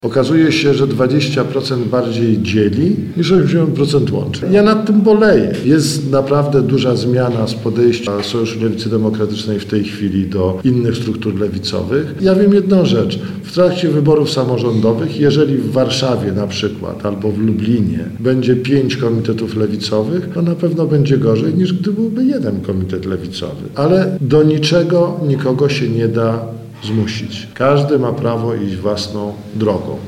Okazuje się, że 20% bardziej dzieli niż 80% łączy. Ja nad tym boleję. Jest naprawdę duża zmiana z podejścia Sojuszu Lewicy Demokratycznej w tej chwili do innych struktur lewicowych. Ja wiem jedną rzecz. W trakcie wyborów samorządowych, jeżeli w Warszawie na przykład albo w Lublinie będzie 5 komitetów lewicowych, to na pewno będzie gorzej niż gdy byłby 1 komitet lewicowy. Ale do niczego nikogo się nie da zmusić. Każdy ma prawo iść własną drogą.